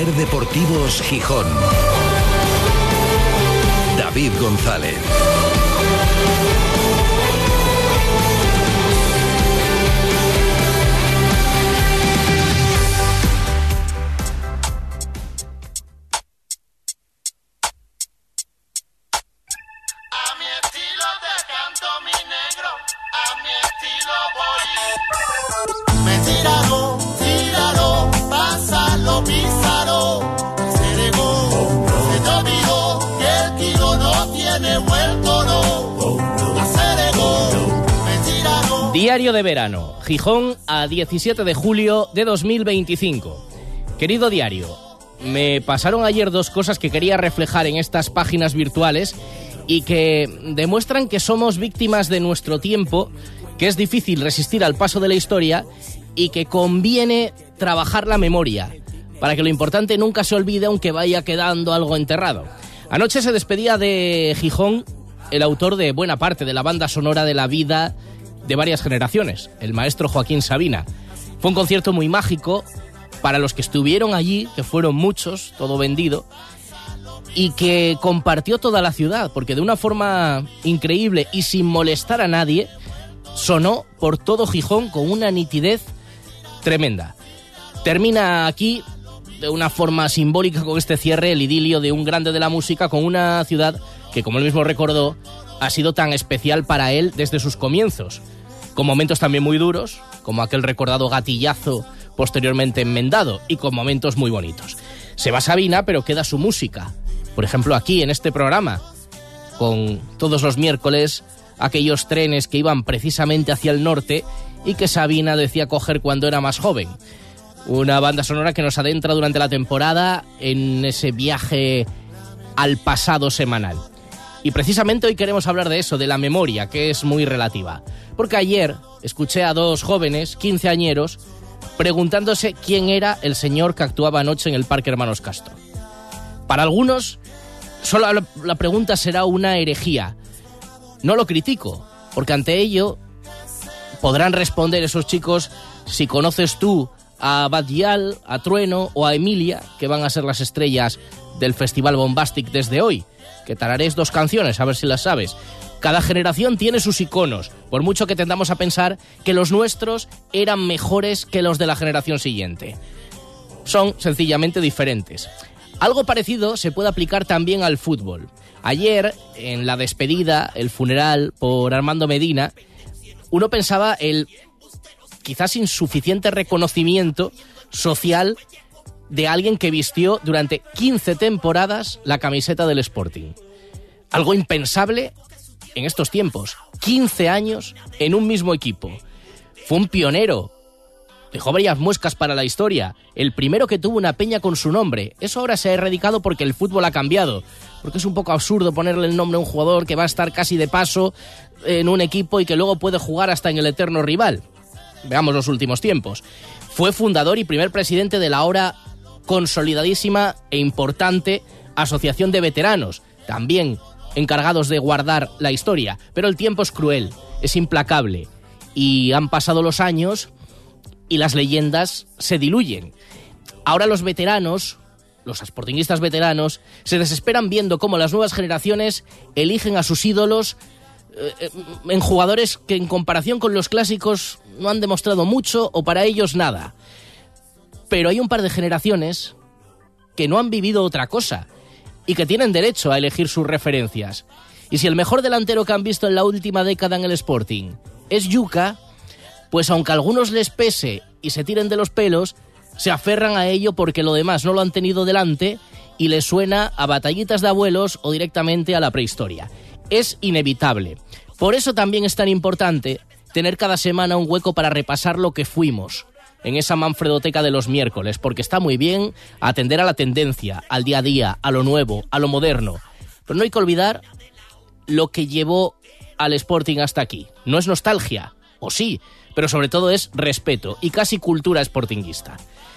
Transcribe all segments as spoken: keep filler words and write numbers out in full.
Ser Deportivos Gijón. David González. Diario de verano, Gijón, a diecisiete de julio de dos mil veinticinco. Querido diario, me pasaron ayer dos cosas que quería reflejar en estas páginas virtuales y que demuestran que somos víctimas de nuestro tiempo, que es difícil resistir al paso de la historia y que conviene trabajar la memoria, para que lo importante nunca se olvide aunque vaya quedando algo enterrado. Anoche se despedía de Gijón el autor de buena parte de la banda sonora de la vida de varias generaciones, el maestro Joaquín Sabina. Fue un concierto muy mágico para los que estuvieron allí, que fueron muchos, todo vendido, y que compartió toda la ciudad, porque de una forma increíble y sin molestar a nadie, sonó por todo Gijón con una nitidez tremenda. Termina aquí, de una forma simbólica con este cierre, el idilio de un grande de la música con una ciudad que, como él mismo recordó, ha sido tan especial para él desde sus comienzos, con momentos también muy duros, como aquel recordado gatillazo posteriormente enmendado, y con momentos muy bonitos. Se va Sabina, pero queda su música. Por ejemplo, aquí, en este programa, con todos los miércoles, aquellos trenes que iban precisamente hacia el norte y que Sabina decía coger cuando era más joven. Una banda sonora que nos adentra durante la temporada en ese viaje al pasado semanal. Y precisamente hoy queremos hablar de eso, de la memoria, que es muy relativa. Porque ayer escuché a dos jóvenes, quinceañeros, preguntándose quién era el señor que actuaba anoche en el Parque Hermanos Castro. Para algunos, solo la pregunta será una herejía. No lo critico, porque ante ello podrán responder esos chicos si conoces tú a Badial, a Trueno o a Emilia, que van a ser las estrellas del Festival Bombastic desde hoy. Que tararéis dos canciones, a ver si las sabes. Cada generación tiene sus iconos, por mucho que tendamos a pensar que los nuestros eran mejores que los de la generación siguiente. Son sencillamente diferentes. Algo parecido se puede aplicar también al fútbol. Ayer, en la despedida, el funeral por Armando Medina, uno pensaba el quizás insuficiente reconocimiento social de alguien que vistió durante quince temporadas la camiseta del Sporting. Algo impensable en estos tiempos. quince años en un mismo equipo. Fue un pionero. Dejó varias muescas para la historia. El primero que tuvo una peña con su nombre. Eso ahora se ha erradicado porque el fútbol ha cambiado. Porque es un poco absurdo ponerle el nombre a un jugador que va a estar casi de paso en un equipo y que luego puede jugar hasta en el eterno rival. Veamos los últimos tiempos. Fue fundador y primer presidente de la ahora consolidadísima e importante Asociación de Veteranos, también encargados de guardar la historia. Pero el tiempo es cruel, es implacable, y han pasado los años y las leyendas se diluyen. Ahora los veteranos, los sportinguistas veteranos, se desesperan viendo cómo las nuevas generaciones eligen a sus ídolos eh, en jugadores que en comparación con los clásicos no han demostrado mucho o para ellos nada. Pero hay un par de generaciones que no han vivido otra cosa y que tienen derecho a elegir sus referencias. Y si el mejor delantero que han visto en la última década en el Sporting es Yuka, pues aunque a algunos les pese y se tiren de los pelos, se aferran a ello porque lo demás no lo han tenido delante y les suena a batallitas de abuelos o directamente a la prehistoria. Es inevitable. Por eso también es tan importante tener cada semana un hueco para repasar lo que fuimos en esa Manfredoteca de los miércoles, porque está muy bien atender a la tendencia, al día a día, a lo nuevo, a lo moderno. Pero no hay que olvidar lo que llevó al Sporting hasta aquí. No es nostalgia, o sí, pero sobre todo es respeto y casi cultura sportinguista.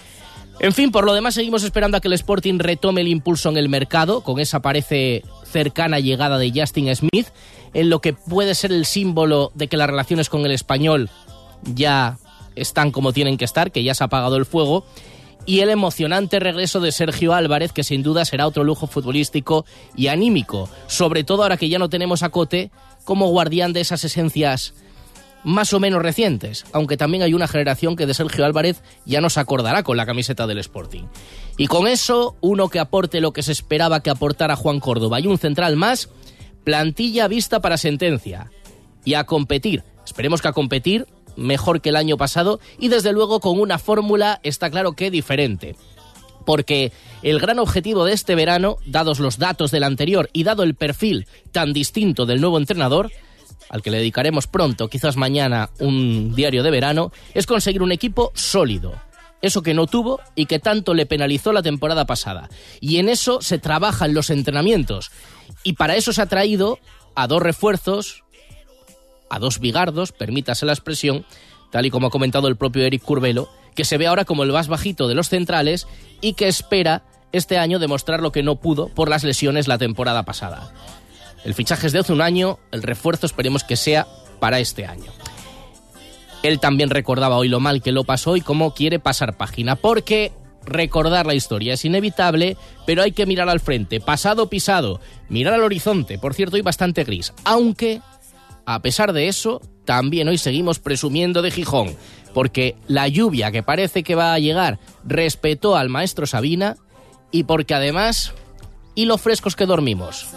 En fin, por lo demás seguimos esperando a que el Sporting retome el impulso en el mercado, con esa parece cercana llegada de Justin Smith, en lo que puede ser el símbolo de que las relaciones con el Español ya están como tienen que estar, que ya se ha apagado el fuego, y el emocionante regreso de Sergio Álvarez, que sin duda será otro lujo futbolístico y anímico, sobre todo ahora que ya no tenemos a Cote como guardián de esas esencias más o menos recientes, aunque también hay una generación que de Sergio Álvarez ya no se acordará con la camiseta del Sporting. Y con eso, uno que aporte lo que se esperaba que aportara Juan Córdoba y un central más, plantilla vista para sentencia. Y a competir, esperemos que a competir mejor que el año pasado y desde luego con una fórmula, está claro que diferente. Porque el gran objetivo de este verano, dados los datos del anterior y dado el perfil tan distinto del nuevo entrenador, al que le dedicaremos pronto, quizás mañana, un diario de verano, es conseguir un equipo sólido. Eso que no tuvo y que tanto le penalizó la temporada pasada. Y en eso se trabaja en los entrenamientos. Y para eso se ha traído a dos refuerzos, a dos bigardos, permítase la expresión, tal y como ha comentado el propio Eric Curbelo, que se ve ahora como el más bajito de los centrales y que espera este año demostrar lo que no pudo por las lesiones la temporada pasada. El fichaje es de hace un año, el refuerzo esperemos que sea para este año. Él también recordaba hoy lo mal que lo pasó y cómo quiere pasar página, porque recordar la historia es inevitable, pero hay que mirar al frente, pasado pisado, mirar al horizonte, por cierto hoy bastante gris, aunque a pesar de eso también hoy seguimos presumiendo de Gijón, porque la lluvia que parece que va a llegar respetó al maestro Sabina y porque además, y lo frescos que dormimos.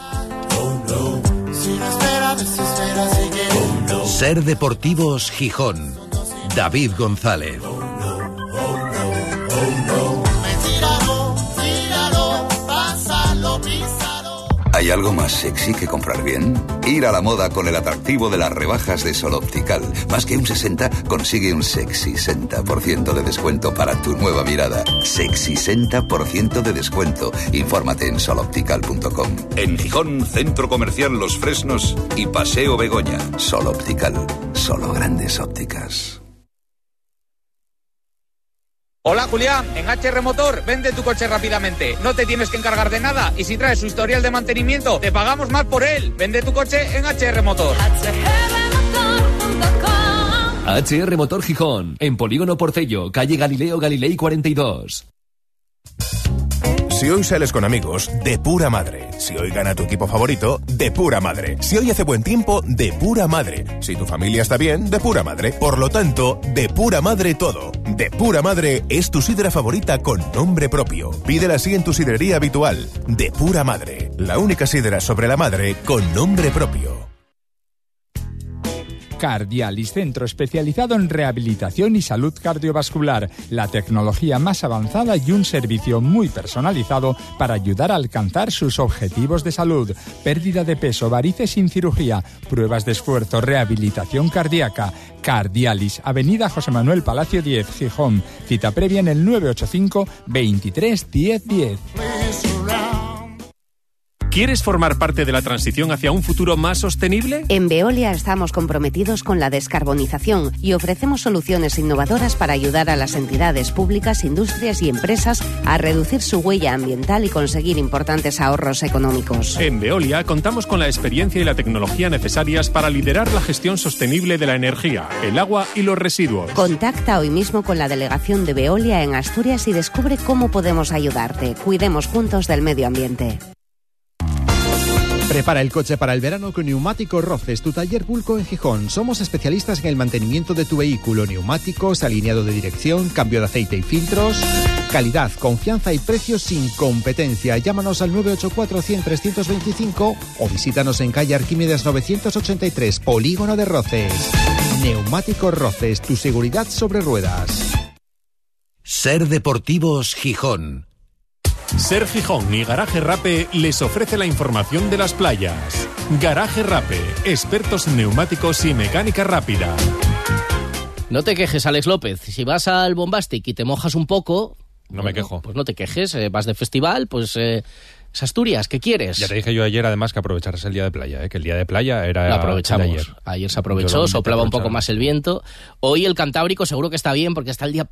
Ser Deportivos Gijón. David González. ¿Hay algo más sexy que comprar bien? Ir a la moda con el atractivo de las rebajas de Sol Optical. Más que un sesenta, consigue un sexy sesenta por ciento de descuento para tu nueva mirada. Sexy sesenta por ciento de descuento. Infórmate en sol optical punto com. En Gijón, Centro Comercial Los Fresnos y Paseo Begoña. Sol Optical. Solo grandes ópticas. Hola Julián, en H R Motor vende tu coche rápidamente, no te tienes que encargar de nada y si traes su historial de mantenimiento te pagamos más por él. Vende tu coche en H R Motor. H R Motor Gijón, en Polígono Porcello, calle Galileo Galilei cuarenta y dos. Si hoy sales con amigos, de pura madre. Si hoy gana tu equipo favorito, de pura madre. Si hoy hace buen tiempo, de pura madre. Si tu familia está bien, de pura madre. Por lo tanto, de pura madre todo. De pura madre es tu sidra favorita con nombre propio. Pídela así en tu sidrería habitual. De pura madre. La única sidra sobre la madre con nombre propio. Cardialis, centro especializado en rehabilitación y salud cardiovascular, la tecnología más avanzada y un servicio muy personalizado para ayudar a alcanzar sus objetivos de salud, pérdida de peso, varices sin cirugía, pruebas de esfuerzo, rehabilitación cardíaca. Cardialis, Avenida José Manuel Palacio diez, Gijón. Cita previa en el nueve ocho cinco, veintitrés, diez, diez. ¿Quieres formar parte de la transición hacia un futuro más sostenible? En Veolia estamos comprometidos con la descarbonización y ofrecemos soluciones innovadoras para ayudar a las entidades públicas, industrias y empresas a reducir su huella ambiental y conseguir importantes ahorros económicos. En Veolia contamos con la experiencia y la tecnología necesarias para liderar la gestión sostenible de la energía, el agua y los residuos. Contacta hoy mismo con la delegación de Veolia en Asturias y descubre cómo podemos ayudarte. Cuidemos juntos del medio ambiente. Prepara el coche para el verano con Neumáticos Roces, tu taller Bulco en Gijón. Somos especialistas en el mantenimiento de tu vehículo, neumáticos, alineado de dirección, cambio de aceite y filtros. Calidad, confianza y precios sin competencia. Llámanos al nueve ocho cuatro, cien, trescientos veinticinco o visítanos en calle Arquímedes novecientos ochenta y tres, Polígono de Roces. Neumáticos Roces, tu seguridad sobre ruedas. Ser Deportivos Gijón. Ser Gijón y Garaje Rape les ofrece la información de las playas. Garaje Rape, expertos en neumáticos y mecánica rápida. No te quejes, Alex López. Si vas al Bombastic y te mojas un poco... No me quejo. Pues no te quejes. Eh, vas de festival, pues... Eh, es Asturias, ¿qué quieres? Ya te dije yo ayer, además, que aprovecharas el día de playa, ¿eh? Que el día de playa era... Lo aprovechamos. Ayer. ayer se aprovechó, soplaba un poco más el viento. Hoy el Cantábrico seguro que está bien, porque está el día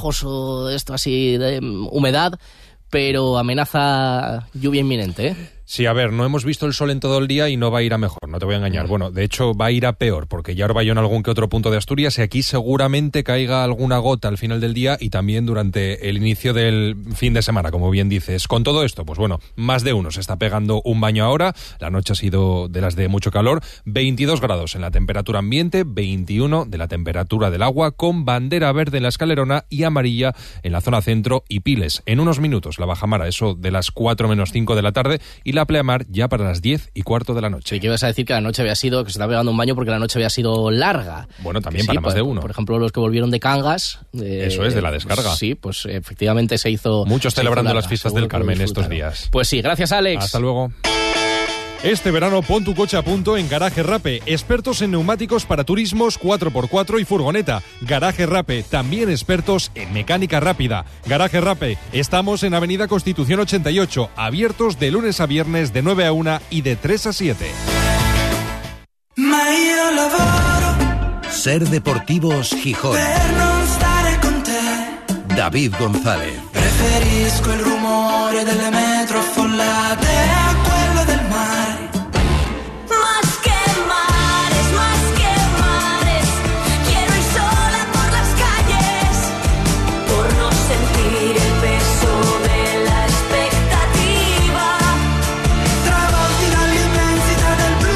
pegajoso, esto así, de humedad... pero amenaza lluvia inminente, ¿eh? Sí, a ver, no hemos visto el sol en todo el día y no va a ir a mejor, no te voy a engañar. Bueno, de hecho va a ir a peor, porque ya orvalló en algún que otro punto de Asturias y aquí seguramente caiga alguna gota al final del día y también durante el inicio del fin de semana, como bien dices. Con todo esto, pues bueno, más de uno se está pegando un baño ahora. La noche ha sido de las de mucho calor, veintidós grados en la temperatura ambiente, veintiuno de la temperatura del agua, con bandera verde en la Escalerona y amarilla en la zona centro y Piles. En unos minutos la bajamar a eso de las cuatro menos cinco de la tarde y la pleamar ya para las diez y cuarto de la noche. Sí, que ibas a decir que la noche había sido, que se estaba pegando un baño porque la noche había sido larga. Bueno, también sí, para más por, de uno. Por ejemplo, los que volvieron de Cangas. Eh, Eso es, de la descarga. Pues, sí, pues efectivamente se hizo... Muchos se celebrando hizo larga, las fiestas del Carmen estos días. Pues sí, gracias Alex. Hasta luego. Este verano pon tu coche a punto en Garaje Rape, expertos en neumáticos para turismos cuatro por cuatro y furgoneta. Garaje Rape, también expertos en mecánica rápida. Garaje Rape, estamos en Avenida Constitución ochenta y ocho, abiertos de lunes a viernes de nueve a una y de tres a siete. Ser Deportivos Gijón. David González. Preferisco il rumore delle metro affollate a quello del mare. Más que mares, más que mares, quiero ir sola por las calles, por no sentir el peso de la expectativa, travolti dall'immensità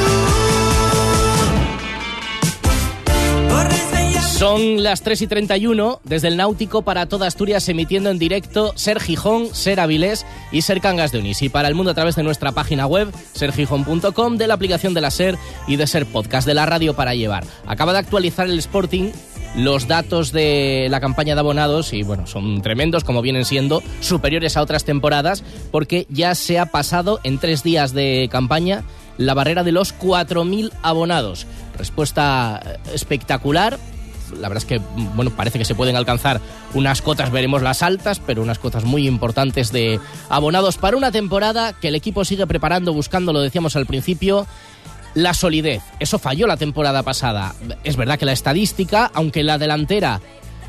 del blu. Vorrei svegliarmi. Son las tres y treinta y uno, desde el Náutico para toda Asturias, emitiendo en directo Ser Gijón, Ser Avilés y Ser Cangas de Onís. Y para el mundo a través de nuestra página web, ser gijón punto com, de la aplicación de la Ser y de Ser Podcast, de la radio para llevar. Acaba de actualizar el Sporting los datos de la campaña de abonados y bueno, son tremendos, como vienen siendo, superiores a otras temporadas, porque ya se ha pasado en tres días de campaña la barrera de los cuatro mil abonados. Respuesta espectacular. La verdad es que, bueno, parece que se pueden alcanzar unas cotas, veremos las altas, pero unas cotas muy importantes de abonados para una temporada que el equipo sigue preparando, buscando, lo decíamos al principio, la solidez. Eso falló la temporada pasada. Es verdad que la estadística, aunque la delantera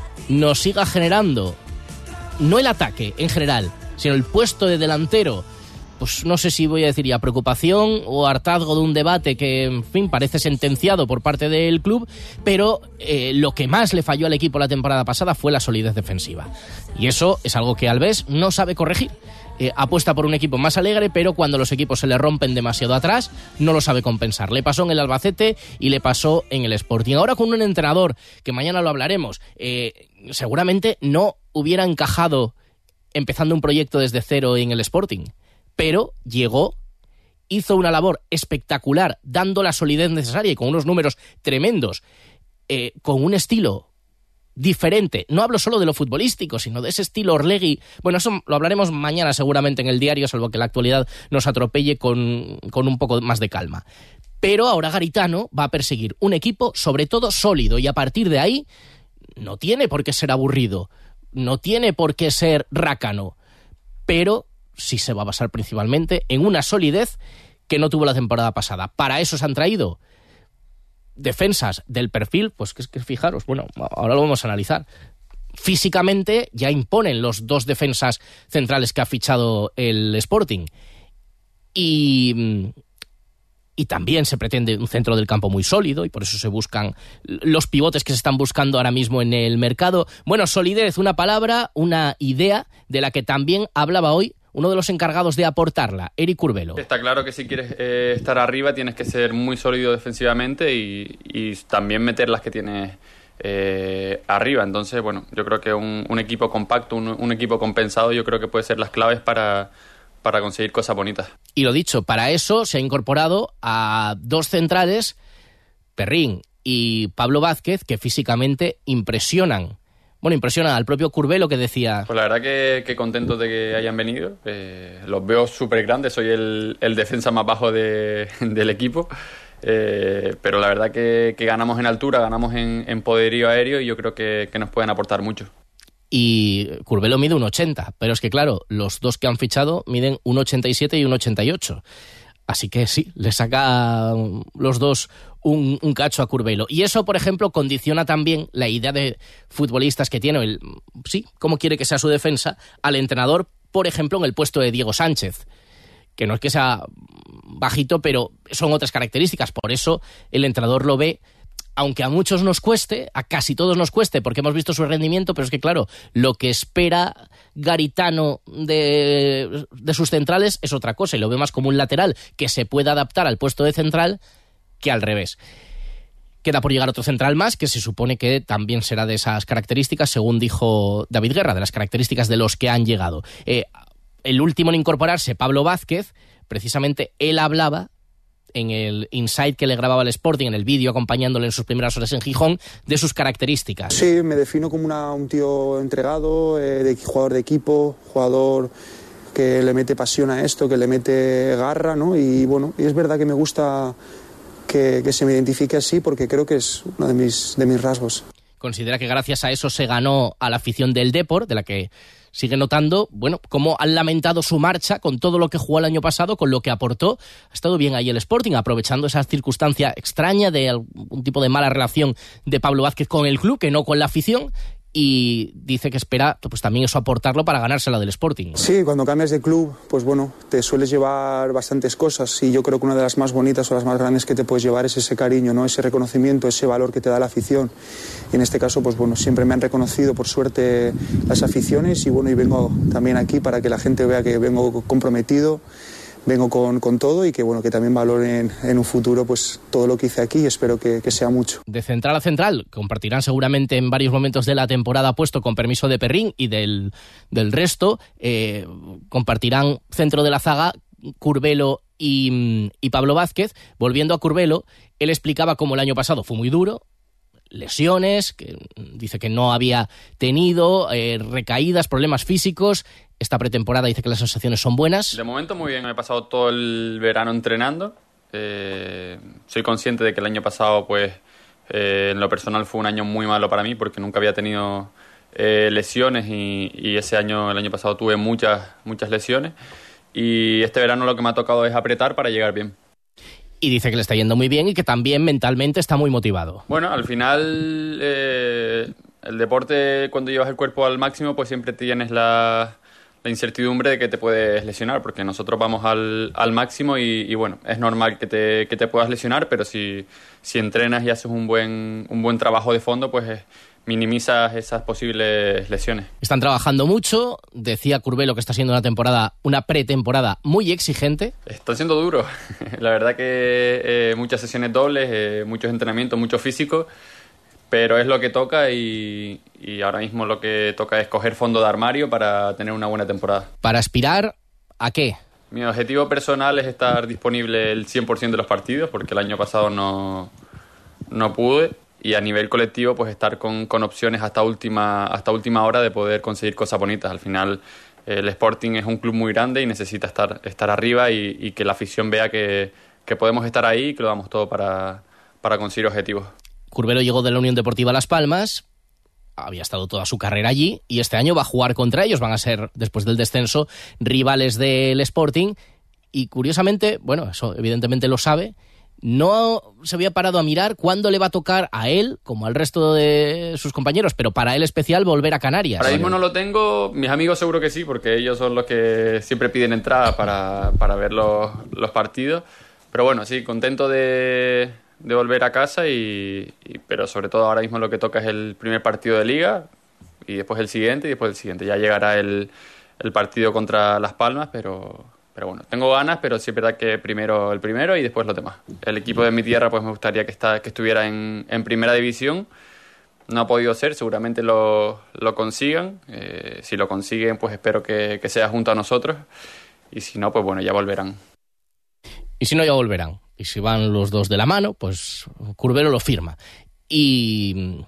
nos siga generando, no el ataque en general, sino el puesto de delantero, pues no sé si voy a decir ya preocupación o hartazgo de un debate que, en fin, parece sentenciado por parte del club, pero eh, lo que más le falló al equipo la temporada pasada fue la solidez defensiva. Y eso es algo que Alves no sabe corregir. Eh, apuesta por un equipo más alegre, pero cuando los equipos se le rompen demasiado atrás, no lo sabe compensar. Le pasó en el Albacete y le pasó en el Sporting. Ahora con un entrenador, que mañana lo hablaremos, eh, seguramente no hubiera encajado empezando un proyecto desde cero en el Sporting. Pero llegó, hizo una labor espectacular, dando la solidez necesaria y con unos números tremendos, eh, con un estilo diferente. No hablo solo de lo futbolístico, sino de ese estilo Orlegui. Bueno, eso lo hablaremos mañana seguramente en el diario, salvo que la actualidad nos atropelle con, con un poco más de calma. Pero ahora Garitano va a perseguir un equipo, sobre todo sólido, y a partir de ahí no tiene por qué ser aburrido, no tiene por qué ser rácano, pero sí se va a basar principalmente en una solidez que no tuvo la temporada pasada. Para eso se han traído defensas del perfil, pues que es que fijaros, bueno, ahora lo vamos a analizar. Físicamente ya imponen los dos defensas centrales que ha fichado el Sporting. Y, y también se pretende un centro del campo muy sólido y por eso se buscan los pivotes que se están buscando ahora mismo en el mercado. Bueno, solidez, una palabra, una idea de la que también hablaba hoy uno de los encargados de aportarla, Eric Curbelo. Está claro que si quieres eh, estar arriba tienes que ser muy sólido defensivamente y, y también meter las que tienes eh, arriba. Entonces, bueno, yo creo que un, un equipo compacto, un, un equipo compensado, yo creo que puede ser las claves para, para conseguir cosas bonitas. Y lo dicho, para eso se ha incorporado a dos centrales, Perrín y Pablo Vázquez, que físicamente impresionan. Bueno, impresiona al propio Curbelo, que decía... Pues la verdad que, que contento de que hayan venido. Eh, los veo súper grandes, soy el, el defensa más bajo de, del equipo. Eh, pero la verdad que, que ganamos en altura, ganamos en, en poderío aéreo y yo creo que, que nos pueden aportar mucho. Y Curbelo mide uno ochenta, pero es que claro, los dos que han fichado miden uno ochenta y siete y uno ochenta y ocho. Así que sí, le saca los dos un, un cacho a Curbelo. Y eso, por ejemplo, condiciona también la idea de futbolistas que tiene, el, sí, cómo quiere que sea su defensa, al entrenador, por ejemplo, en el puesto de Diego Sánchez. que no es que sea bajito, pero son otras características. Por eso el entrenador lo ve, aunque a muchos nos cueste, a casi todos nos cueste, porque hemos visto su rendimiento, pero es que, claro, lo que espera Garitano de, de sus centrales es otra cosa, y lo ve más como un lateral que se pueda adaptar al puesto de central que al revés. Queda por llegar otro central más, que se supone que también será de esas características, según dijo David Guerra, de las características de los que han llegado. Eh, el último en incorporarse, Pablo Vázquez, precisamente él hablaba en el insight que le grababa el Sporting, en el vídeo acompañándole en sus primeras horas en Gijón, de sus características. Sí, me defino como una, un tío entregado, eh, de, jugador de equipo, jugador que le mete pasión a esto, que le mete garra, ¿no? Y bueno, y es verdad que me gusta que, que se me identifique así, porque creo que es uno de mis, de mis rasgos. Considera que gracias a eso se ganó a la afición del Depor, de la que sigue notando, bueno, cómo han lamentado su marcha con todo lo que jugó el año pasado, con lo que aportó. Ha estado bien ahí el Sporting, aprovechando esa circunstancia extraña de algún tipo de mala relación de Pablo Vázquez con el club, que no con la afición, y dice que espera pues también eso aportarlo para ganársela del Sporting. Sí, cuando cambias de club, pues bueno, te sueles llevar bastantes cosas, y yo creo que una de las más bonitas o las más grandes que te puedes llevar es ese cariño, ¿no? Ese reconocimiento, ese valor que te da la afición. Y en este caso, pues bueno, siempre me han reconocido, por suerte, las aficiones, y bueno, y vengo también aquí para que la gente vea que vengo comprometido, vengo con, con todo, y que bueno, que también valoren en un futuro pues todo lo que hice aquí, y espero que, que sea mucho. De central a central compartirán seguramente en varios momentos de la temporada, puesto con permiso de Perrín y del, del resto, eh, compartirán centro de la zaga Curbelo y, y Pablo Vázquez. Volviendo a Curbelo, él explicaba cómo el año pasado fue muy duro, lesiones, que dice que no había tenido, eh, recaídas, problemas físicos. Esta pretemporada dice que las sensaciones son buenas. De momento muy bien, me he pasado todo el verano entrenando. Eh, soy consciente de que el año pasado, pues, eh, en lo personal fue un año muy malo para mí, porque nunca había tenido eh, lesiones, y, y ese año, el año pasado, tuve muchas, muchas lesiones. Y este verano lo que me ha tocado es apretar para llegar bien. Y dice que le está yendo muy bien y que también mentalmente está muy motivado. Bueno, al final, eh, el deporte, cuando llevas el cuerpo al máximo, pues siempre tienes la... la incertidumbre de que te puedes lesionar, porque nosotros vamos al, al máximo, y, y bueno, es normal que te, que te puedas lesionar, pero si, si entrenas y haces un buen, un buen trabajo de fondo, pues eh, minimizas esas posibles lesiones. Están trabajando mucho, decía Curbelo que está siendo una temporada, una pretemporada muy exigente. Está siendo duro, la verdad que eh, muchas sesiones dobles, eh, muchos entrenamientos, mucho físico, pero es lo que toca, y, y ahora mismo lo que toca es coger fondo de armario para tener una buena temporada. ¿Para aspirar a qué? Mi objetivo personal es estar disponible el cien por ciento de los partidos, porque el año pasado no, no pude, y a nivel colectivo pues estar con, con opciones hasta última, hasta última hora de poder conseguir cosas bonitas. Al final el Sporting es un club muy grande y necesita estar, estar arriba, y, y que la afición vea que, que podemos estar ahí y que lo damos todo para, para conseguir objetivos. Curbelo llegó de la Unión Deportiva Las Palmas, había estado toda su carrera allí, y este año va a jugar contra ellos, van a ser, después del descenso, rivales del Sporting, y curiosamente, bueno, eso evidentemente lo sabe, no se había parado a mirar cuándo le va a tocar a él, como al resto de sus compañeros, pero para él especial volver a Canarias. Ahora mismo no lo tengo, mis amigos seguro que sí, porque ellos son los que siempre piden entrada para, para ver los, los partidos, pero bueno, sí, contento de... de volver a casa, y, y pero sobre todo ahora mismo lo que toca es el primer partido de Liga, y después el siguiente, y después el siguiente. Ya llegará el, el partido contra Las Palmas, pero, pero bueno, tengo ganas, pero sí es verdad que primero el primero y después los demás. El equipo de mi tierra pues me gustaría que, está, que estuviera en, en primera división. No ha podido ser, seguramente lo, lo consigan. Eh, si lo consiguen, pues espero que, que sea junto a nosotros, y si no, pues bueno, ya volverán. Y si no, ya volverán. Y si van los dos de la mano, pues Curbelo lo firma. Y,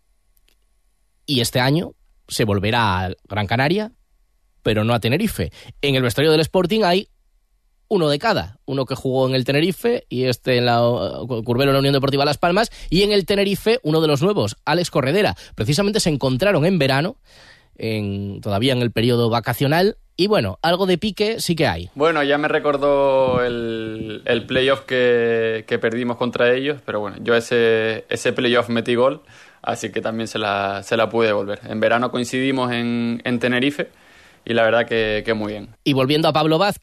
y este año se volverá a Gran Canaria, pero no a Tenerife. En el vestuario del Sporting hay uno de cada. Uno que jugó en el Tenerife, y este en la Curbelo en la Unión Deportiva Las Palmas, y en el Tenerife uno de los nuevos, Alex Corredera. Precisamente se encontraron en verano, en, todavía en el periodo vacacional, y bueno, algo de pique sí que hay. Bueno, ya me recordó el, el playoff que, que perdimos contra ellos, pero bueno, yo ese, ese playoff metí gol, así que también se la, se la pude devolver. En verano coincidimos en, en Tenerife, y la verdad que, que muy bien. Y volviendo a Pablo Vázquez,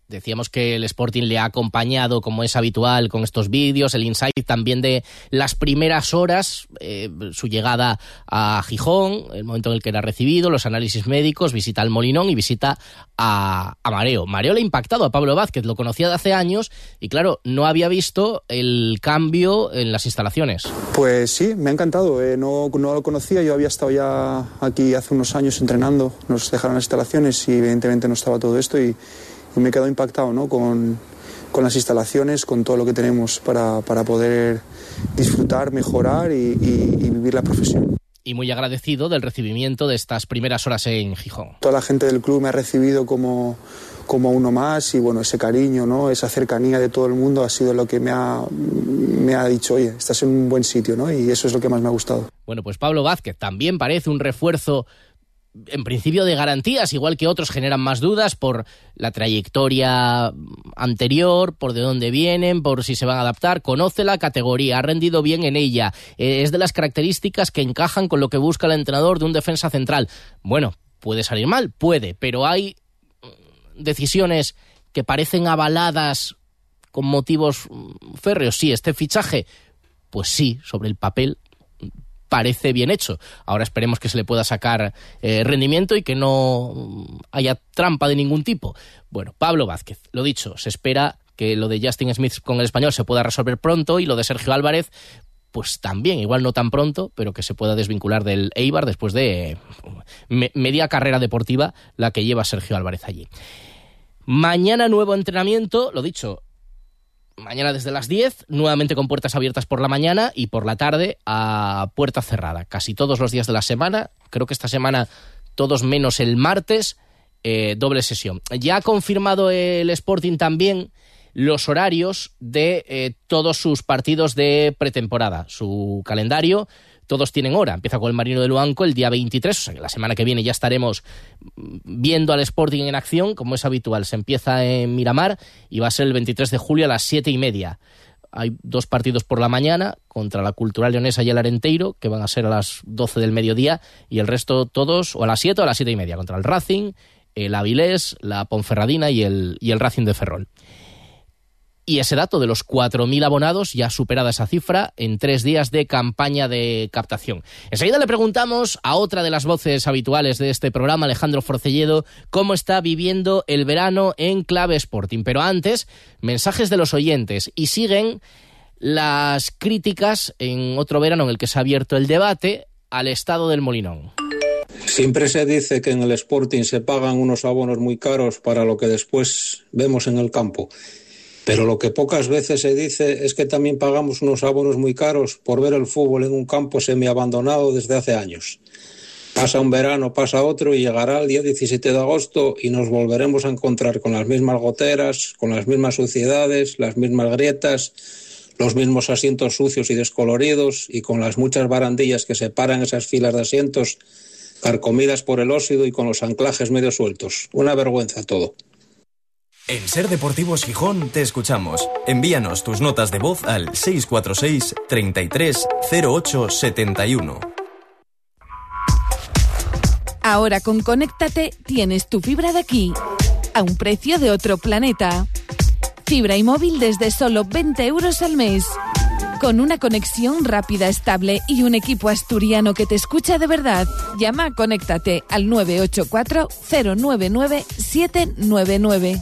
Decíamos que el Sporting le ha acompañado, como es habitual, con estos vídeos, el insight también de las primeras horas, eh, su llegada a Gijón, el momento en el que era recibido, los análisis médicos, visita al Molinón y visita a, a Mareo. Mareo le ha impactado a Pablo Vázquez, lo conocía de hace años y claro, no había visto el cambio en las instalaciones. Pues sí, me ha encantado, eh, no, no lo conocía, yo había estado ya aquí hace unos años entrenando, nos dejaron las instalaciones y evidentemente no estaba todo esto y Y me he quedado impactado, ¿no? con, con las instalaciones, con todo lo que tenemos para, para poder disfrutar, mejorar y, y, y vivir la profesión. Y muy agradecido del recibimiento de estas primeras horas en Gijón. Toda la gente del club me ha recibido como, como uno más y bueno, ese cariño, ¿no? Esa cercanía de todo el mundo ha sido lo que me ha, me ha dicho, oye, estás en un buen sitio, ¿no? Y eso es lo que más me ha gustado. Bueno, pues Pablo Vázquez también parece un refuerzo en principio de garantías, igual que otros generan más dudas por la trayectoria anterior, por de dónde vienen, por si se van a adaptar. Conoce la categoría, ha rendido bien en ella, eh, es de las características que encajan con lo que busca el entrenador de un defensa central. Bueno, puede salir mal, puede, pero hay decisiones que parecen avaladas con motivos férreos. Sí, este fichaje, pues sí, sobre el papel parece bien hecho. Ahora esperemos que se le pueda sacar eh, rendimiento y que no haya trampa de ningún tipo. Bueno, Pablo Vázquez, lo dicho, se espera que lo de Justin Smith con el Español se pueda resolver pronto y lo de Sergio Álvarez, pues también, igual no tan pronto, pero que se pueda desvincular del Eibar después de me- media carrera deportiva la que lleva Sergio Álvarez allí. Mañana nuevo entrenamiento, lo dicho, mañana desde las diez, nuevamente con puertas abiertas por la mañana y por la tarde a puerta cerrada. Casi todos los días de la semana, creo que esta semana todos menos el martes, eh, doble sesión. Ya ha confirmado el Sporting también los horarios de eh, todos sus partidos de pretemporada. Su calendario, todos tienen hora. Empieza con el Marino de Luanco el día veintitrés, o sea que la semana que viene ya estaremos viendo al Sporting en acción, como es habitual. Se empieza en Miramar y va a ser el veintitrés de julio a las siete y media. Hay dos partidos por la mañana, contra la Cultural Leonesa y el Arenteiro, que van a ser a las doce del mediodía, y el resto todos o a las siete o a las siete y media, contra el Racing, el Avilés, la Ponferradina y el, y el Racing de Ferrol. Y ese dato de los cuatro mil abonados, ya superada esa cifra en tres días de campaña de captación. Enseguida le preguntamos a otra de las voces habituales de este programa, Alejandro Forcelledo, cómo está viviendo el verano en Clave Sporting. Pero antes, mensajes de los oyentes. Y siguen las críticas en otro verano en el que se ha abierto el debate al estado del Molinón. Siempre se dice que en el Sporting se pagan unos abonos muy caros para lo que después vemos en el campo. Pero lo que pocas veces se dice es que también pagamos unos abonos muy caros por ver el fútbol en un campo semiabandonado desde hace años. Pasa un verano, pasa otro y llegará el día diecisiete de agosto y nos volveremos a encontrar con las mismas goteras, con las mismas suciedades, las mismas grietas, los mismos asientos sucios y descoloridos y con las muchas barandillas que separan esas filas de asientos carcomidas por el óxido y con los anclajes medio sueltos. Una vergüenza todo. En Ser Deportivos Gijón te escuchamos. Envíanos tus notas de voz al seis cuatro seis, treinta y tres, cero ocho, setenta y uno. Ahora con Conéctate tienes tu fibra de aquí, a un precio de otro planeta. Fibra y móvil desde solo veinte euros al mes. Con una conexión rápida, estable y un equipo asturiano que te escucha de verdad. Llama a Conéctate al nueve ocho cuatro, cero nueve nueve, siete nueve nueve.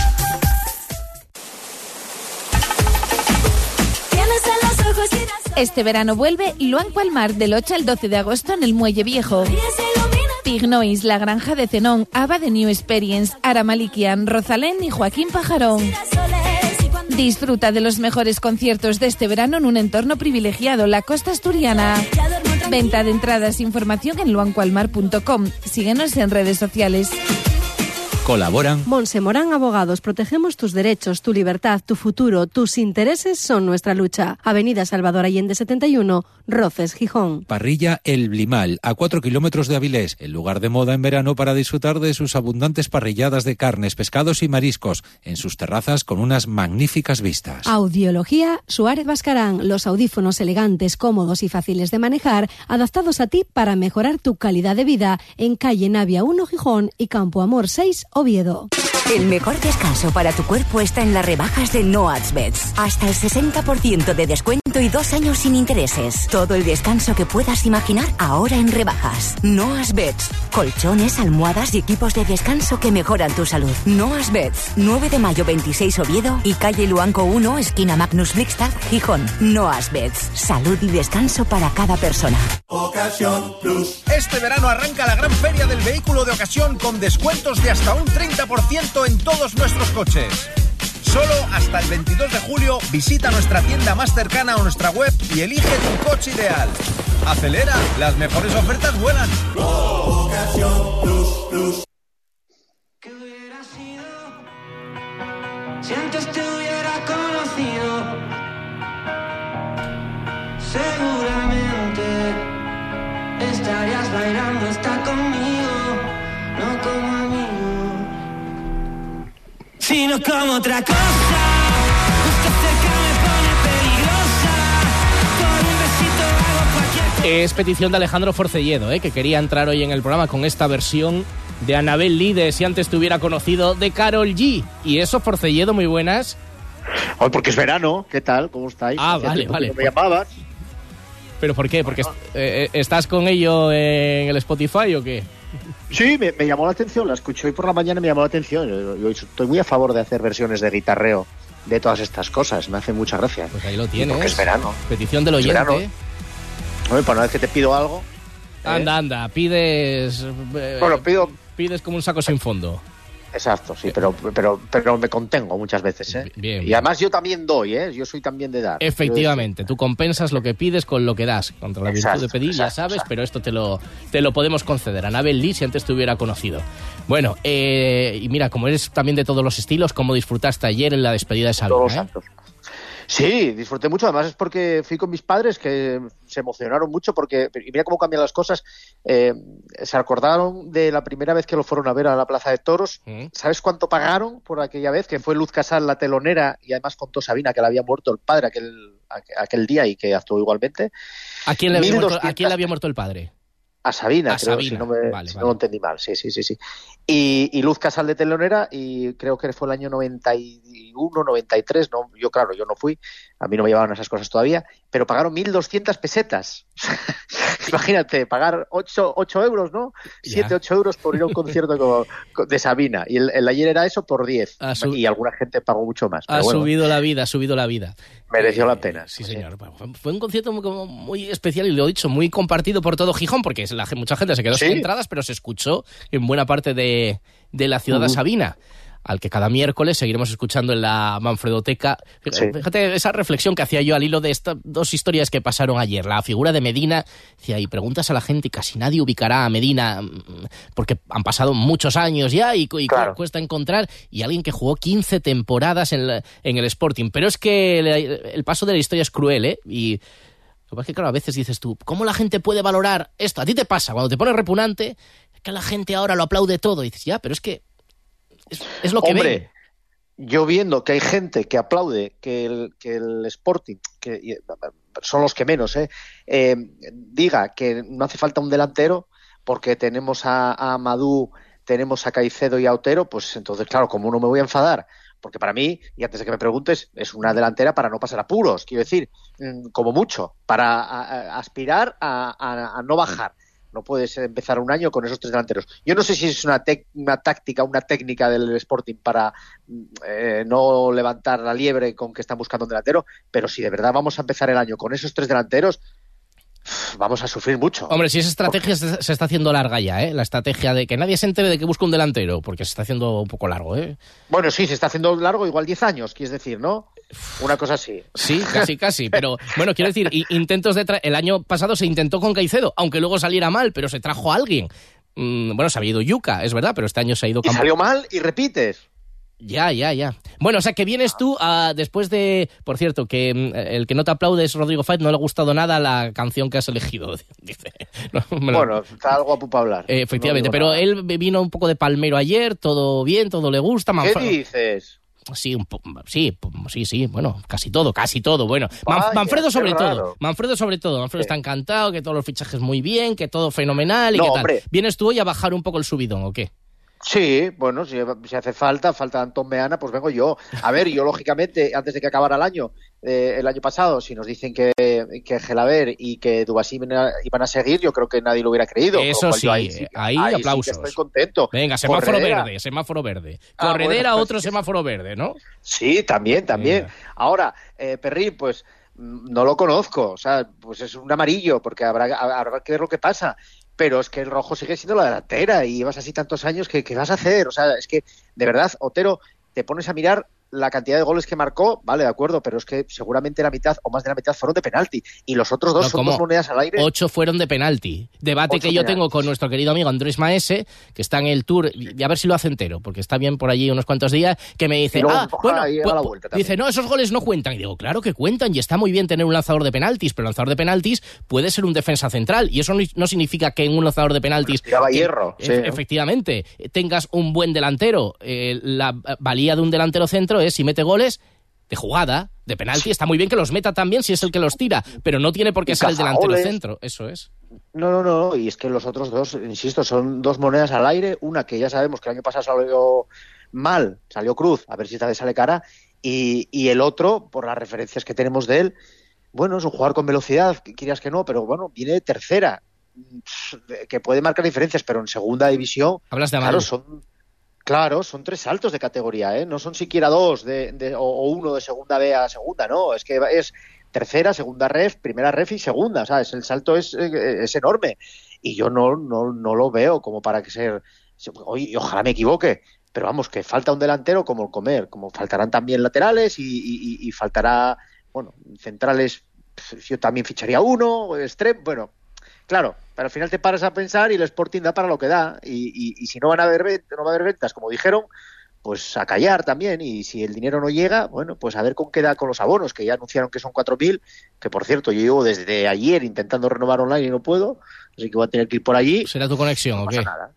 Este verano vuelve Luanco al Mar del ocho al doce de agosto en el Muelle Viejo. Pignois, La Granja de Zenón, Ava de New Experience, Aramalikian, Rosalén y Joaquín Pajarón. Disfruta de los mejores conciertos de este verano en un entorno privilegiado, la costa asturiana. Venta de entradas e información en luancoalmar punto com. Síguenos en redes sociales. Colaboran Monse Morán Abogados. Protegemos tus derechos, tu libertad, tu futuro. Tus intereses son nuestra lucha. Avenida Salvador Allende setenta y uno, Roces, Gijón. Parrilla El Blimal, a cuatro kilómetros de Avilés, el lugar de moda en verano para disfrutar de sus abundantes parrilladas de carnes, pescados y mariscos, en sus terrazas con unas magníficas vistas. Audiología Suárez Bascarán. Los audífonos elegantes, cómodos y fáciles de manejar, adaptados a ti para mejorar tu calidad de vida, en calle Navia uno, Gijón y Campo Amor seis, Oviedo. El mejor descanso para tu cuerpo está en las rebajas de Noats Beds. Hasta el sesenta por ciento de descuento y dos años sin intereses. Todo el descanso que puedas imaginar ahora en rebajas. Noats Beds. Colchones, almohadas y equipos de descanso que mejoran tu salud. Noats Beds. nueve de mayo veintiséis Oviedo y calle Luanco uno, esquina Magnus Blixtad, Gijón. Noats Beds. Salud y descanso para cada persona. Ocasión Plus. Este verano arranca la gran feria del vehículo de ocasión con descuentos de hasta un treinta por ciento en todos nuestros coches. Solo hasta el veintidós de julio visita nuestra tienda más cercana o nuestra web y elige tu coche ideal. Acelera, las mejores ofertas vuelan. Ocasión Plus Plus. ¿Qué hubiera sido si antes te hubiera conocido? Seguramente estarías bailando, está conmigo, no como amigo, sino como otra cosa. Justo cerca me pone peligrosa. Por un besito hago cualquier cosa. Es petición de Alejandro Forcelledo, ¿eh? que quería entrar hoy en el programa con esta versión de Anabel Lee de Si antes te hubiera conocido, de Karol G. Y eso, Forcelledo, muy buenas. Hoy porque es verano, ¿qué tal? ¿Cómo estáis? Ah, Hacía vale, tiempo vale. que no me llamabas. ¿Pero por qué? ¿Porque eh, estás con ello en el Spotify o qué? Sí, me, me llamó la atención, la escuché hoy por la mañana y me llamó la atención. Yo, yo estoy muy a favor de hacer versiones de guitarreo de todas estas cosas, me hace mucha gracia. Pues ahí lo tienes. Porque es verano. Petición del Es oyente. verano. Oye, para una vez que te pido algo... Anda, anda, pides... eh, Bueno, pido... Pides como un saco sin fondo. Exacto, sí, pero, pero, pero me contengo muchas veces, ¿eh? Bien, y bien. además yo también doy, ¿eh? Yo soy también de dar. Efectivamente, tú compensas lo que pides con lo que das. Contra la virtud Exacto, de pedir, ya exacto, sabes, exacto. pero esto te lo, te lo podemos conceder. Anabel Lee, si antes te hubiera conocido. Bueno, eh, y mira, como eres también de todos los estilos, ¿cómo disfrutaste ayer en la despedida de Sabina? Todos los eh? actos. Sí, disfruté mucho, además es porque fui con mis padres que se emocionaron mucho porque, y mira cómo cambian las cosas, eh, se acordaron de la primera vez que lo fueron a ver a la Plaza de Toros. ¿Mm? ¿Sabes cuánto pagaron por aquella vez? Que fue Luz Casal la telonera y además contó Sabina que le había muerto el padre aquel, aquel día y que actuó igualmente. ¿A quién le había, mil muerto, doscientos ¿A quién le había muerto el padre? A Sabina, A creo, Sabina. si no, me, Vale, si vale. no lo entendí mal, sí, sí, sí, sí. Y, y Luz Casal de telonera, y creo que fue el año noventa y uno, noventa y tres, no, yo claro, yo no fui, a mí no me llevaban esas cosas todavía, pero pagaron mil doscientas pesetas. Imagínate, pagar ocho euros, ¿no? siete, ocho euros por ir a un concierto como, como de Sabina. Y el, el ayer era eso por diez. Su- Y alguna gente pagó mucho más. Ha pero bueno, subido la vida, ha subido la vida. mereció la pena. Sí, señor. Fue- Fue un concierto muy, como muy especial y lo he dicho, muy compartido por todo Gijón, porque la, gen- mucha gente se quedó Sí. sin entradas, pero se escuchó en buena parte de, de la ciudad de Ujú. Sabina, al que cada miércoles seguiremos escuchando en la Manfredoteca. Sí. Fíjate esa reflexión que hacía yo al hilo de estas dos historias que pasaron ayer. La figura de Medina, decía, y preguntas a la gente y casi nadie ubicará a Medina, mm, porque han pasado muchos años ya y, y Claro. cuesta encontrar, y alguien que jugó quince temporadas en, la- en el Sporting. Pero es que la- el paso de la historia es cruel, ¿eh? Y lo que pasa es que, claro, a veces dices tú, ¿cómo la gente puede valorar esto? A ti te pasa, cuando te pones repugnante, que la gente ahora lo aplaude todo. Y dices, ya, pero es que es, es lo que Hombre, ven. yo viendo que hay gente que aplaude que el, que el Sporting, que y, son los que menos, ¿eh? Eh, diga que no hace falta un delantero porque tenemos a, a Amadou, tenemos a Caicedo y a Otero, pues entonces, claro, como no me voy a enfadar, porque para mí, y antes de que me preguntes, es una delantera para no pasar apuros, quiero decir, mm, como mucho, para a- a- aspirar a, a- a no bajar. No puedes empezar un año con esos tres delanteros. Yo no sé si es una, tec- una táctica, una técnica del Sporting para eh, no levantar la liebre con que están buscando un delantero, pero si de verdad vamos a empezar el año con esos tres delanteros, vamos a sufrir mucho. Hombre, si esa estrategia se, se está haciendo larga ya, ¿eh? La estrategia de que nadie se entere de que busca un delantero, porque se está haciendo un poco largo, ¿eh? Bueno, sí, se está haciendo largo, igual diez años, quieres decir, ¿no? Una cosa así. Sí, casi, casi. Pero, bueno, quiero decir, i- intentos de... tra- el año pasado se intentó con Caicedo, aunque luego saliera mal, pero se trajo a alguien. Mm, bueno, se había ido Yuca, es verdad, pero este año se ha ido... Y Campo- salió mal y repites. Ya, ya, ya. Bueno, o sea, que vienes tú a, después de... Por cierto, que mm, el que no te aplaude es Rodrigo Faiz, no le ha gustado nada la canción que has elegido, dice. No, me lo- Bueno, está algo guapo para hablar. Eh, efectivamente, No digo pero nada. él vino un poco de palmero ayer, todo bien, todo le gusta. ¿Qué Manfredo- dices? Sí, un po- sí, po- sí, sí, bueno, casi todo, casi todo, bueno. Man- Vaya, Manfredo qué sobre raro. todo, Manfredo sobre todo, Manfredo Sí. está encantado, que todos los fichajes muy bien, que todo fenomenal y No, que tal. hombre. ¿Vienes tú hoy a bajar un poco el subidón o qué? Sí, bueno, si, si hace falta, falta Antón Meana, pues vengo yo. A ver, yo lógicamente, antes de que acabara el año, eh, el año pasado, si nos dicen que, que Gelaber y que Dubasí iban a seguir, yo creo que nadie lo hubiera creído. Eso sí, ahí, sí, ahí, ahí aplausos. Sí que estoy contento. Venga, semáforo Corredera. verde, semáforo verde. Ah, Corredera, bueno, pues, otro semáforo verde, ¿no? Sí, también, también. Venga. Ahora, eh, Perrín, pues no lo conozco, o sea, pues es un amarillo, porque habrá, habrá que ver lo que pasa. Pero es que el rojo sigue siendo la delantera y llevas así tantos años que ¿qué vas a hacer? O sea, es que, de verdad, Otero, te pones a mirar la cantidad de goles que marcó, vale, de acuerdo, pero es que seguramente la mitad o más de la mitad fueron de penalti. Y los otros dos No, son ¿cómo? dos monedas al aire. Ocho fueron de penalti. Debate Ocho que yo penaltis. tengo con nuestro querido amigo Andrés Maese, que está en el Tour, y a ver si lo hace entero, porque está bien por allí unos cuantos días, que me dice, Y luego ah, empuja bueno, y da pues, la vuelta también. dice, no, esos goles no cuentan. Y digo, claro que cuentan, y está muy bien tener un lanzador de penaltis, pero el lanzador de penaltis puede ser un defensa central, y eso no, no significa que en un lanzador de penaltis... Tiraba que- hierro, e- sí. Efectivamente, tengas un buen delantero. Eh, la valía de un delantero centro es, si mete goles, de jugada, de penalti, está muy bien que los meta también si es el que los tira, pero no tiene por qué Y ser el delantero cazagoles. centro, eso es. No, no, no, y es que los otros dos, insisto, son dos monedas al aire, una que ya sabemos que el año pasado salió mal, salió cruz, a ver si esta vez sale cara, y, y el otro, por las referencias que tenemos de él, bueno, es un jugador con velocidad, que quieras que no, pero bueno, viene de tercera, que puede marcar diferencias, pero en segunda división, Hablas de claro, Amadou. son claro, son tres saltos de categoría, ¿eh? No son siquiera dos de, de, o, o uno de segunda B a segunda, no, es que es tercera, segunda ref, primera ref y segunda, ¿sabes? El salto es, es enorme y yo no, no, no lo veo como para que ser, oye, ojalá me equivoque, pero vamos, que falta un delantero como el Comer, como faltarán también laterales y, y, y faltará, bueno, centrales, yo también ficharía uno, extremo, bueno, claro, pero al final te paras a pensar y el Sporting da para lo que da y, y, y si no van a haber vent- no va a haber ventas, como dijeron, pues a callar también, y si el dinero no llega, bueno, pues a ver con qué da con los abonos, que ya anunciaron que son cuatro mil, que por cierto yo llevo desde ayer intentando renovar online y no puedo, así que voy a tener que ir por allí. ¿Será tu conexión o qué? Nada.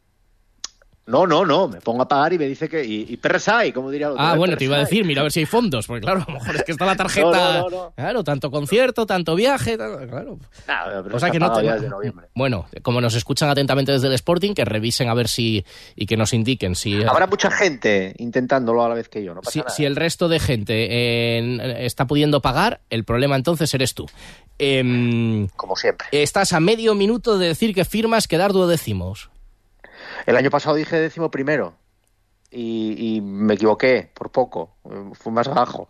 No, no, no, me pongo a pagar y me dice que... Y, y Perresay, como diría el otro. Ah, ¿eh? bueno, te iba a Perresay. decir, mira a ver si hay fondos, porque claro, a lo mejor es que está la tarjeta... No, no, no, no. Claro, tanto concierto, tanto viaje, tal- claro. Nah, pero O sea está que no pagado te- ya desde noviembre. Bueno, como nos escuchan atentamente desde el Sporting, que revisen a ver si... y que nos indiquen si... Habrá mucha gente intentándolo a la vez que yo, no pasa Si, nada. si el resto de gente eh, está pudiendo pagar, el problema entonces eres tú. Em, Como siempre. Estás a medio minuto de decir que firmas quedar duodécimos. El año pasado dije décimo primero y, y me equivoqué por poco, eh, fui más abajo.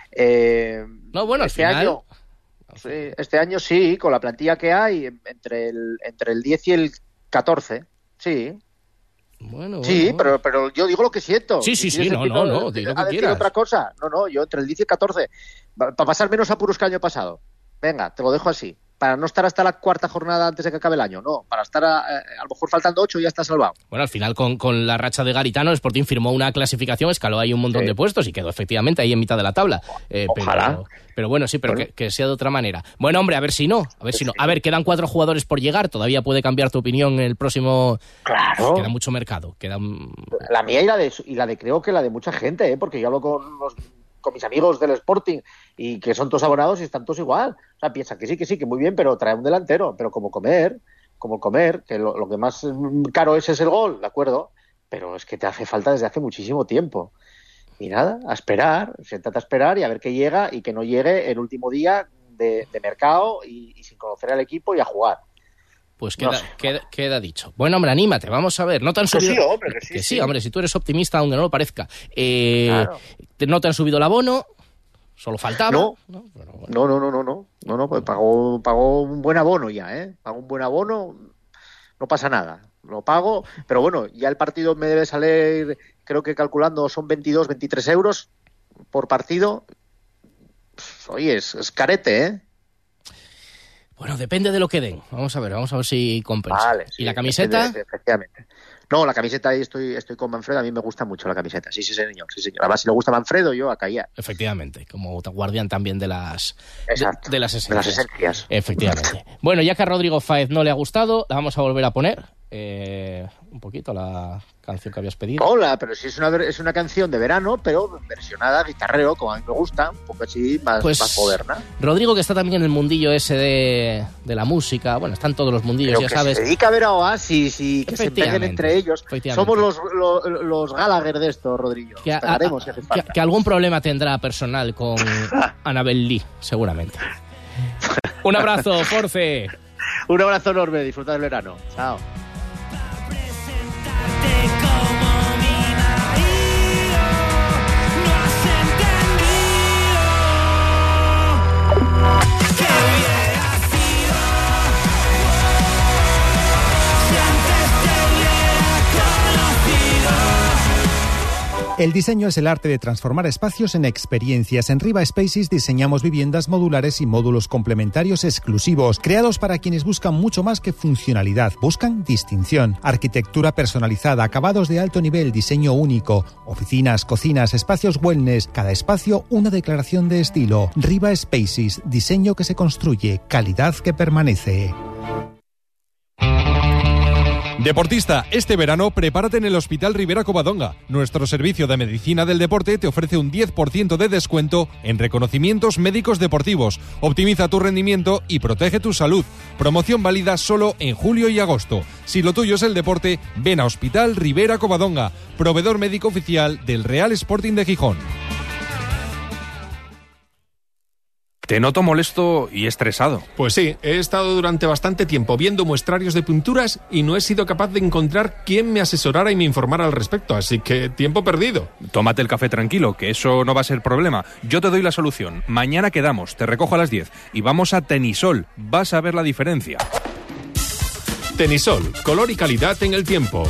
Eh, No, bueno, al este final- año, sí, este año sí, con la plantilla que hay, entre el, entre el diez y el catorce, sí. Bueno, Sí, bueno. pero, pero yo digo lo que siento. Sí, sí, Si sí, quieres no, decir- no, no, di lo que a decir quieras. otra cosa. No, no, yo entre el diez y el catorce, para pasar menos apuros que el año pasado. Venga, te lo dejo así. Para no estar hasta la cuarta jornada antes de que acabe el año, no. Para estar a, a lo mejor faltando ocho y ya está salvado. Bueno, al final con, con la racha de Garitano, el Sporting firmó una clasificación, escaló ahí un montón Sí. de puestos y quedó efectivamente ahí en mitad de la tabla. Eh, Ojalá. Pero, pero bueno, sí, pero Bueno. Que, que sea de otra manera. Bueno, hombre, a ver si no, a ver si no. A ver, quedan cuatro jugadores por llegar, todavía puede cambiar tu opinión en el próximo... Claro. Queda mucho mercado, queda... un- La mía y la de y la de creo que la de mucha gente, ¿eh? Porque yo hablo con los, con mis amigos del Sporting y que son todos abonados y están todos igual. O sea, piensa que sí, que sí, que muy bien, pero trae un delantero, pero como comer, como comer, que lo, lo que más mm, caro es es el gol, de acuerdo, pero es que te hace falta desde hace muchísimo tiempo. Y nada, a esperar, siéntate a esperar y a ver qué llega y que no llegue el último día de, de mercado y, y sin conocer al equipo y a jugar. Pues No queda, sé. queda, queda dicho. Bueno, hombre, anímate, vamos a ver. No te han Que subido... sí, hombre, que sí, sí, sí. hombre, si tú eres optimista, aunque no lo parezca. Eh, Claro. te- No te han subido el abono, solo faltaba. No. ¿no? Pero bueno. No, no, no, no, no, no, no, pues pagó, pagó un buen abono ya, ¿eh? Pagó un buen abono, no pasa nada, lo pago, pero bueno, ya el partido me debe salir, creo que calculando son veintidós, veintitrés euros por partido. Pff, oye, es, es carete, ¿eh? Bueno, depende de lo que den. Vamos a ver, vamos a ver si compensa. Vale, sí, ¿Y la camiseta? depende, efectivamente. No, la camiseta ahí estoy, estoy con Manfredo, a mí me gusta mucho la camiseta, sí, sí, señor, sí, señor. Además, si le gusta Manfredo, yo a callar. Efectivamente, como guardián también de las, Exacto, de, de las de esencias. las esencias. Efectivamente. Bueno, ya que a Rodrigo Fáez no le ha gustado, la vamos a volver a poner. Eh, un poquito la canción que habías pedido. Hola, pero sí es una, es una canción de verano, pero versionada guitarreo, como a mí me gusta, un poco así, más, pues, más moderna. Rodrigo, que está también en el mundillo ese de, de la música, bueno, están todos los mundillos, pero ya que sabes. se dedica a ver a Oasis y que se peguen entre ellos. Somos los, los, los Gallagher de esto, Rodrigo. Que, a, a, que, que algún problema tendrá personal con Annabel Lee, seguramente. Un abrazo, Force. Un abrazo enorme, disfruta del verano. Chao. El diseño es el arte de transformar espacios en experiencias. En Riva Spaces diseñamos viviendas modulares y módulos complementarios exclusivos, creados para quienes buscan mucho más que funcionalidad. Buscan distinción, arquitectura personalizada, acabados de alto nivel, diseño único, oficinas, cocinas, espacios wellness, cada espacio una declaración de estilo. Riva Spaces, diseño que se construye, calidad que permanece. Deportista, este verano prepárate en el Hospital Rivera Covadonga. Nuestro servicio de medicina del deporte te ofrece un diez por ciento de descuento en reconocimientos médicos deportivos. Optimiza tu rendimiento y protege tu salud. Promoción válida solo en julio y agosto. Si lo tuyo es el deporte, ven a Hospital Rivera Covadonga, proveedor médico oficial del Real Sporting de Gijón. Te noto molesto y estresado. Pues sí, he estado durante bastante tiempo viendo muestrarios de pinturas y no he sido capaz de encontrar quién me asesorara y me informara al respecto, así que tiempo perdido. Tómate el café tranquilo, que eso no va a ser problema. Yo te doy la solución. Mañana quedamos, te recojo a las diez y vamos a Tenisol. Vas a ver la diferencia. Tenisol, color y calidad en el tiempo.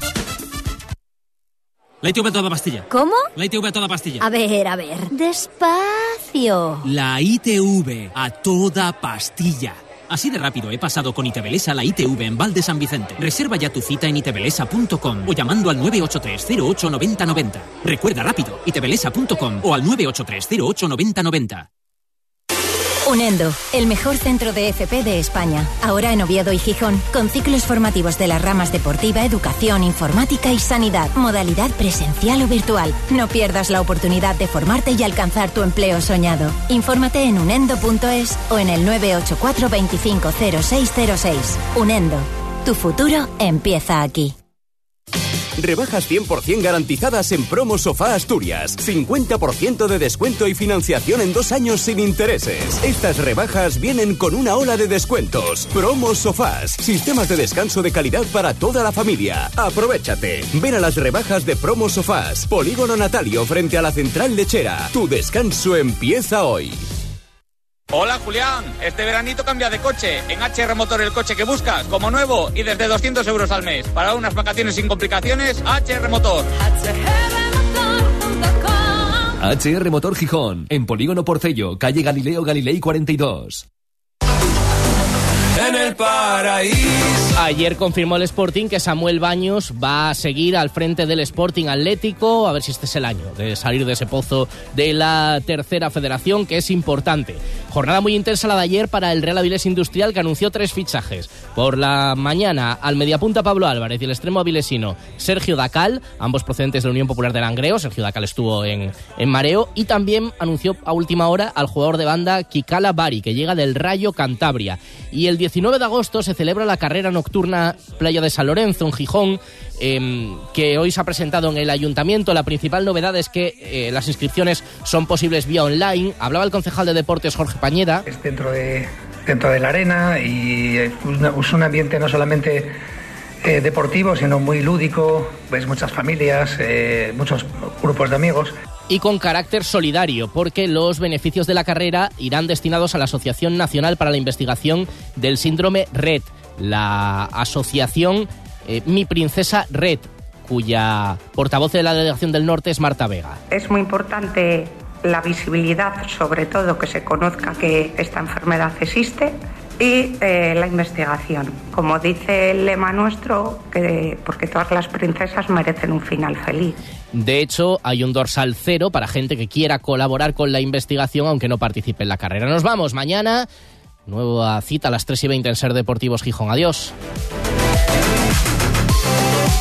La I T V a toda pastilla. ¿Cómo? La I T V a toda pastilla. A ver, a ver. Despacio. La I T V a toda pastilla. Así de rápido he pasado con Itebelesa la I T V en Val de San Vicente. Reserva ya tu cita en itebelesa punto com o llamando al nueve ocho tres cero ocho nueve cero nueve cero. Recuerda rápido, itebelesa punto com o al nueve ocho tres cero ocho nueve cero nueve cero. Unendo, el mejor centro de F P de España. Ahora en Oviedo y Gijón, con ciclos formativos de las ramas deportiva, educación, informática y sanidad. Modalidad presencial o virtual. No pierdas la oportunidad de formarte y alcanzar tu empleo soñado. Infórmate en unendo punto es o en el nueve ocho cuatro veinticinco cero seis cero seis. Unendo, tu futuro empieza aquí. Rebajas cien por ciento garantizadas en Promo Sofá Asturias. cincuenta por ciento de descuento y financiación en dos años sin intereses. Estas rebajas vienen con una ola de descuentos. Promo Sofás. Sistemas de descanso de calidad para toda la familia. Aprovéchate. Ven a las rebajas de Promo Sofás. Polígono Natalio frente a la Central Lechera. Tu descanso empieza hoy. Hola Julián, este veranito cambia de coche. En H R Motor el coche que buscas, como nuevo y desde doscientos euros al mes. Para unas vacaciones sin complicaciones, H R Motor. H R Motor Gijón, en Polígono Porcello, calle Galileo Galilei cuarenta y dos. En el paraíso. Ayer confirmó el Sporting que Samuel Baños va a seguir al frente del Sporting Atlético, a ver si este es el año de salir de ese pozo de la tercera federación, que es importante. Jornada muy intensa la de ayer para el Real Avilés Industrial, que anunció tres fichajes. Por la mañana, al mediapunta Pablo Álvarez y el extremo avilesino Sergio Dacal, ambos procedentes de la Unión Popular de Langreo. Sergio Dacal estuvo en, en Mareo, y también anunció a última hora al jugador de banda Kikala Bari, que llega del Rayo Cantabria. Y el diecinueve de agosto se celebra la carrera nocturna Playa de San Lorenzo en Gijón, eh, que hoy se ha presentado en el ayuntamiento. La principal novedad es que eh, las inscripciones son posibles vía online. Hablaba el concejal de deportes Jorge Pañeda. Es dentro de, dentro de la arena y es un ambiente no solamente eh, deportivo, sino muy lúdico. Ves muchas familias, eh, muchos grupos de amigos. Y con carácter solidario, porque los beneficios de la carrera irán destinados a la Asociación Nacional para la Investigación del Síndrome Rett, la asociación eh, Mi Princesa Rett, cuya portavoz de la Delegación del Norte es Marta Vega. Es muy importante la visibilidad, sobre todo que se conozca que esta enfermedad existe, y eh, la investigación. Como dice el lema nuestro, que porque todas las princesas merecen un final feliz. De hecho, hay un dorsal cero para gente que quiera colaborar con la investigación, aunque no participe en la carrera. Nos vamos mañana. Nueva cita a las tres y veinte en Ser Deportivos Gijón. Adiós.